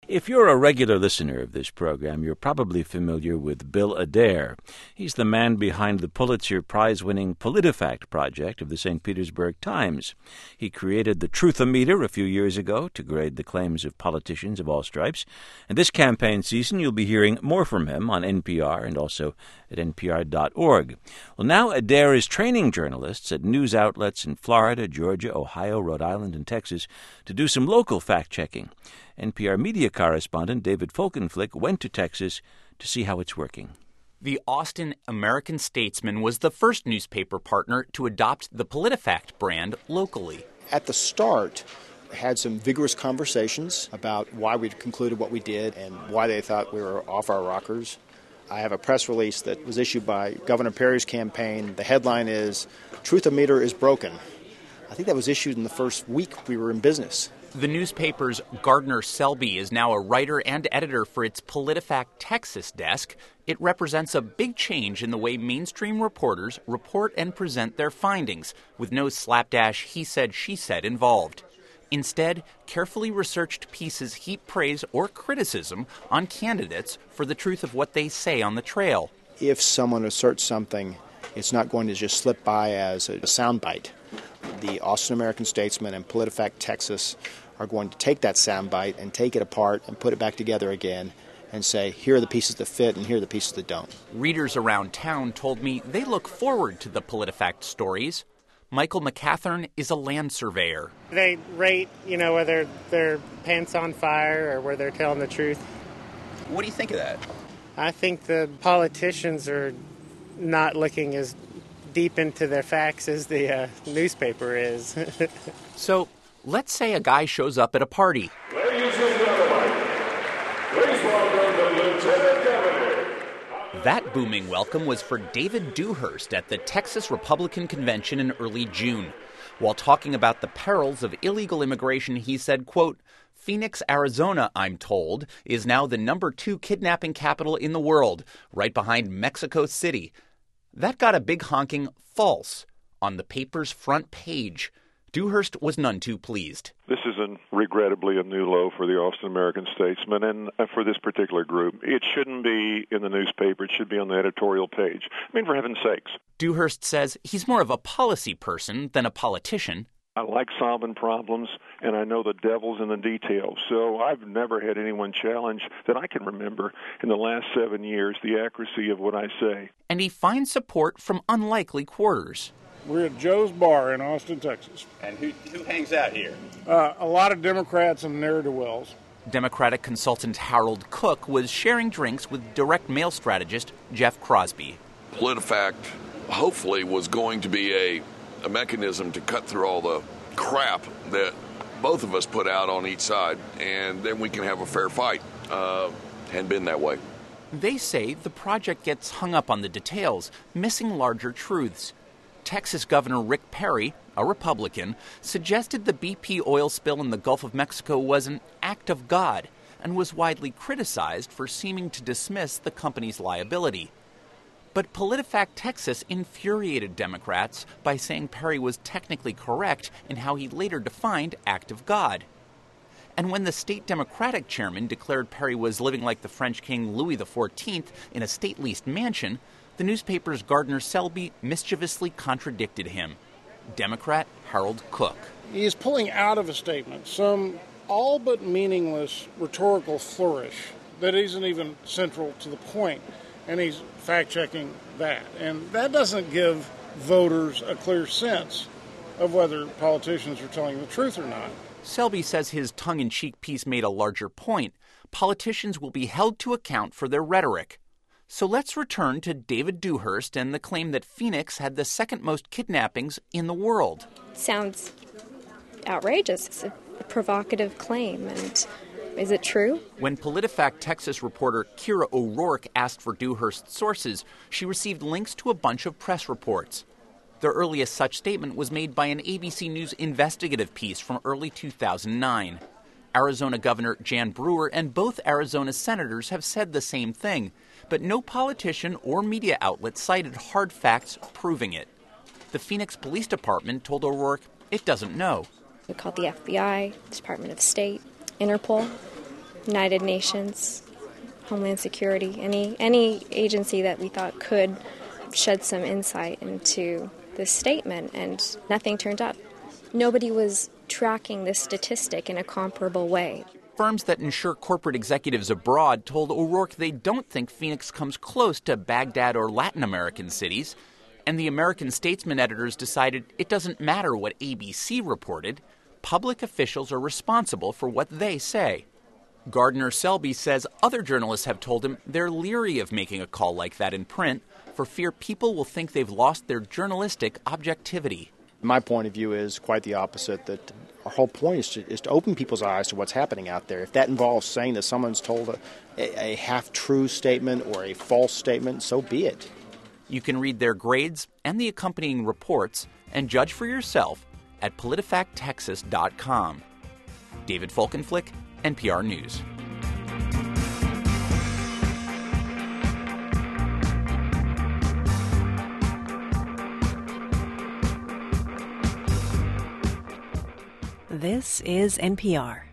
If you're a regular listener of this program, you're probably familiar with Bill Adair. He's the man behind the Pulitzer Prize-winning PolitiFact project of the St. Petersburg Times. He created the Truth-O-Meter a few years ago to grade the claims of politicians of all stripes. And this campaign season, you'll be hearing more from him on NPR and also at npr.org. Well, now Adair is training journalists at news outlets in Florida, Georgia, Ohio, Rhode Island, and Texas to do some local fact-checking. NPR media correspondent David Folkenflik went to Texas to see how it's working. The Austin American-Statesman was the first newspaper partner to adopt the PolitiFact brand locally. At the start, had some vigorous conversations about why we concluded what we did and why they thought we were off our rockers. I have a press release that was issued by Governor Perry's campaign. The headline is, "Truth-O-Meter is broken." I think that was issued in the first week we were in business. The newspaper's Gardner Selby is now a writer and editor for its PolitiFact Texas desk. It represents a big change in the way mainstream reporters report and present their findings, with no slapdash he said, she said involved. Instead, carefully researched pieces heap praise or criticism on candidates for the truth of what they say on the trail. If someone asserts something, it's not going to just slip by as a soundbite. The Austin American-Statesman and PolitiFact Texas are going to take that soundbite and take it apart and put it back together again and say, here are the pieces that fit and here are the pieces that don't. Readers around town told me they look forward to the PolitiFact stories. Michael McCathern is a land surveyor. They rate, whether their pants on fire or whether they're telling the truth. What do you think of that? I think the politicians are not looking as deep into their facts as the newspaper is. So, let's say a guy shows up at a party. Ladies and gentlemen, please welcome the Lieutenant Governor. That booming welcome was for David Dewhurst at the Texas Republican Convention in early June. While talking about the perils of illegal immigration, he said, quote, "Phoenix, Arizona, I'm told, is now the number 2 kidnapping capital in the world, right behind Mexico City." That got a big honking false on the paper's front page. Dewhurst was none too pleased. This is regrettably a new low for the Austin American-Statesman and for this particular group. It shouldn't be in the newspaper. It should be on the editorial page. I mean, for heaven's sakes. Dewhurst says he's more of a policy person than a politician. I like solving problems, and I know the devil's in the details. So I've never had anyone challenge that I can remember in the last 7 years the accuracy of what I say. And he finds support from unlikely quarters. We're at Joe's Bar in Austin, Texas. And who hangs out here? A lot of Democrats and ne'er-do-wells. Democratic consultant Harold Cook was sharing drinks with direct mail strategist Jeff Crosby. PolitiFact hopefully was going to be a mechanism to cut through all the crap that both of us put out on each side, and then we can have a fair fight. Hadn't been that way. They say the project gets hung up on the details, missing larger truths. Texas Governor Rick Perry, a Republican, suggested the BP oil spill in the Gulf of Mexico was an act of God and was widely criticized for seeming to dismiss the company's liability. But PolitiFact Texas infuriated Democrats by saying Perry was technically correct in how he later defined act of God. And when the state Democratic chairman declared Perry was living like the French King Louis XIV in a state-leased mansion, the newspaper's Gardner Selby mischievously contradicted him. Democrat Harold Cook. He is pulling out of a statement some all but meaningless rhetorical flourish that isn't even central to the point. And he's fact-checking that. And that doesn't give voters a clear sense of whether politicians are telling the truth or not. Selby says his tongue-in-cheek piece made a larger point. Politicians will be held to account for their rhetoric. So let's return to David Dewhurst and the claim that Phoenix had the second most kidnappings in the world. Sounds outrageous. It's a provocative claim, and is it true? When PolitiFact Texas reporter Kira O'Rourke asked for Dewhurst's sources, she received links to a bunch of press reports. The earliest such statement was made by an ABC News investigative piece from early 2009. Arizona Governor Jan Brewer and both Arizona senators have said the same thing, but no politician or media outlet cited hard facts proving it. The Phoenix Police Department told O'Rourke it doesn't know. We called the FBI, Department of State, Interpol. United Nations, Homeland Security, any agency that we thought could shed some insight into this statement, and nothing turned up. Nobody was tracking this statistic in a comparable way. Firms that insure corporate executives abroad told O'Rourke they don't think Phoenix comes close to Baghdad or Latin American cities, and the American Statesman editors decided it doesn't matter what ABC reported. Public officials are responsible for what they say. Gardner Selby says other journalists have told him they're leery of making a call like that in print for fear people will think they've lost their journalistic objectivity. My point of view is quite the opposite, that our whole point is to open people's eyes to what's happening out there. If that involves saying that someone's told a half-true statement or a false statement, so be it. You can read their grades and the accompanying reports and judge for yourself at PolitiFactTexas.com. David Folkenflik, NPR News. This is NPR.